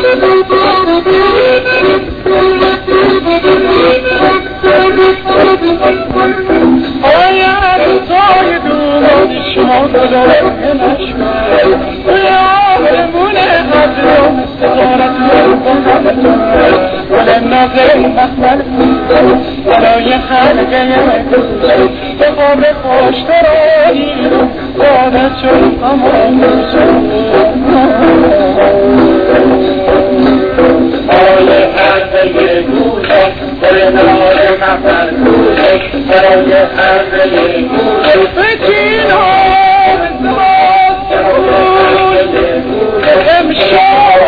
برای خلقه به قابل خوش درایی عادت شد تمام برای خلقه گوشه برنار مفر گوشه برای خلقه گوشه بچین ها امشب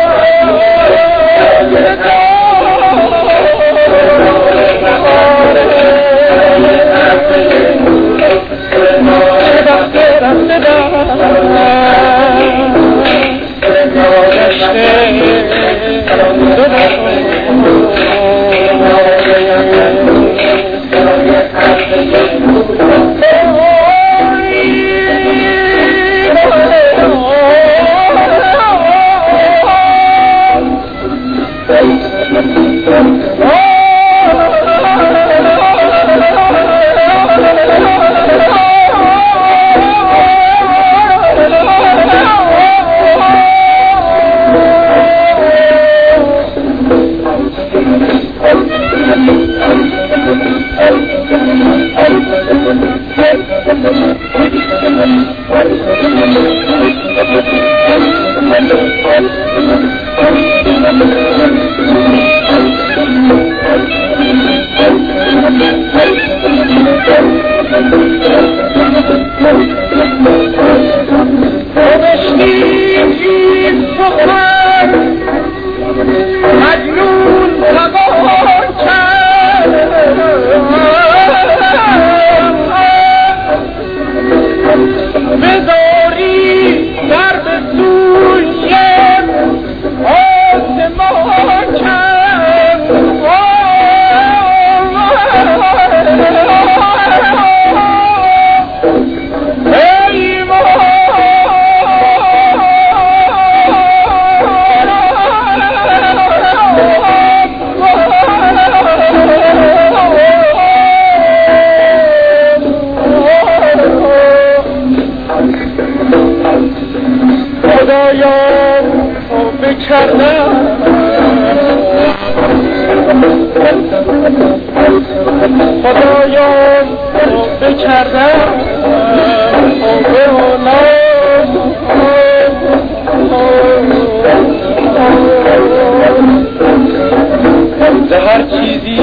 هر چیزی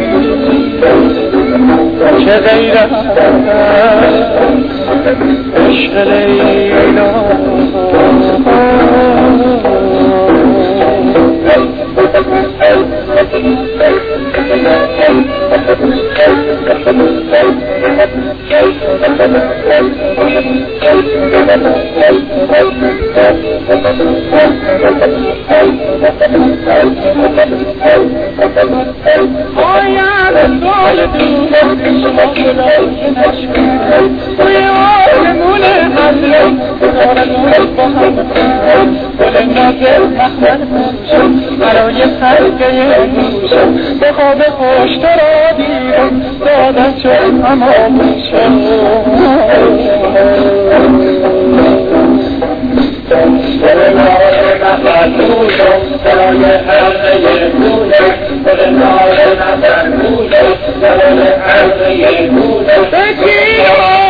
که غیر عشق لیلا برای خلقه به خواب خوش را دیدم دادن شد تمام شد برای خلقه گوشم برای خلقه گوشم برای خلقه گوشم برای خلقه گوشم بگیرم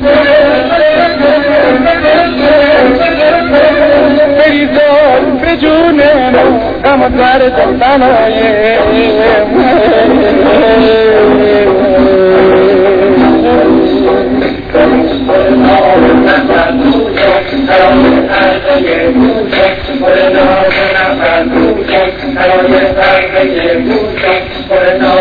بریزان به جون Namaskar Santana ye